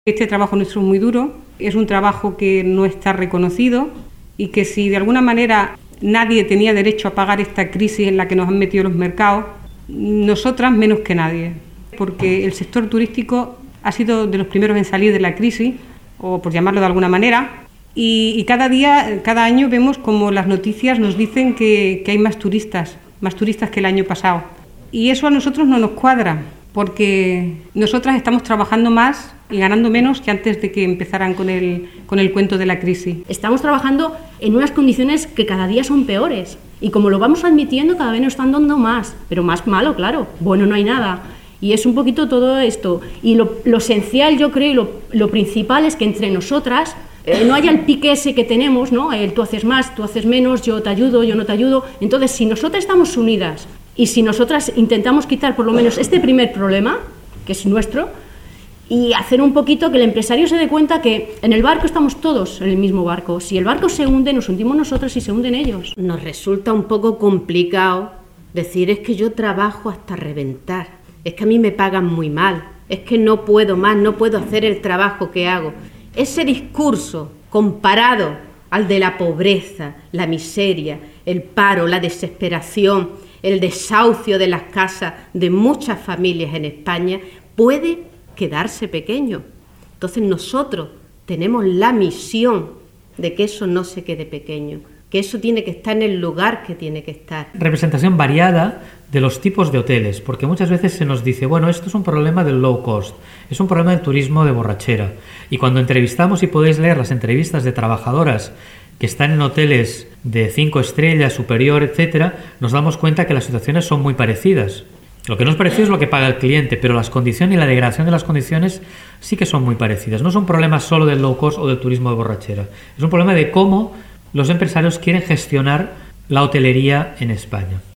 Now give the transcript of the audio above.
Este trabajo nuestro es muy duro, es un trabajo que no está reconocido y que si de alguna manera nadie tenía derecho a pagar esta crisis en la que nos han metido los mercados, nosotras menos que nadie, porque el sector turístico ha sido de los primeros en salir de la crisis, o por llamarlo de alguna manera, y cada día, cada año vemos como las noticias nos dicen que hay más turistas que el año pasado. Y eso a nosotros no nos cuadra, porque nosotras estamos trabajando más y ganando menos que antes de que empezaran con el cuento de la crisis. Estamos trabajando en unas condiciones que cada día son peores y como lo vamos admitiendo cada vez nos están dando más, pero más malo, claro, bueno no hay nada. Y es un poquito todo esto. Y lo esencial yo creo y lo principal es que entre nosotras no haya el pique ese que tenemos, ¿no? Tú haces más, tú haces menos, yo te ayudo, yo no te ayudo. Entonces si nosotras estamos unidas y si nosotras intentamos quitar por lo menos este primer problema, que es nuestro, y hacer un poquito que el empresario se dé cuenta que en el barco estamos todos en el mismo barco. Si el barco se hunde, nos hundimos nosotros y se hunden ellos. Nos resulta un poco complicado decir es que yo trabajo hasta reventar, es que a mí me pagan muy mal, es que no puedo más, no puedo hacer el trabajo que hago. Ese discurso comparado al de la pobreza, la miseria, el paro, la desesperación, el desahucio de las casas de muchas familias en España puede quedarse pequeño. Entonces nosotros tenemos la misión de que eso no se quede pequeño, que eso tiene que estar en el lugar que tiene que estar. Representación variada de los tipos de hoteles, porque muchas veces se nos dice, bueno, esto es un problema del low cost, es un problema del turismo de borrachera. Y cuando entrevistamos, y podéis leer las entrevistas de trabajadoras que están en hoteles de 5 estrellas, superior, etcétera, nos damos cuenta que las situaciones son muy parecidas. Lo que no es parecido es lo que paga el cliente, pero las condiciones y la degradación de las condiciones sí que son muy parecidas. No son problemas solo del low cost o del turismo de borrachera. Es un problema de cómo los empresarios quieren gestionar la hotelería en España.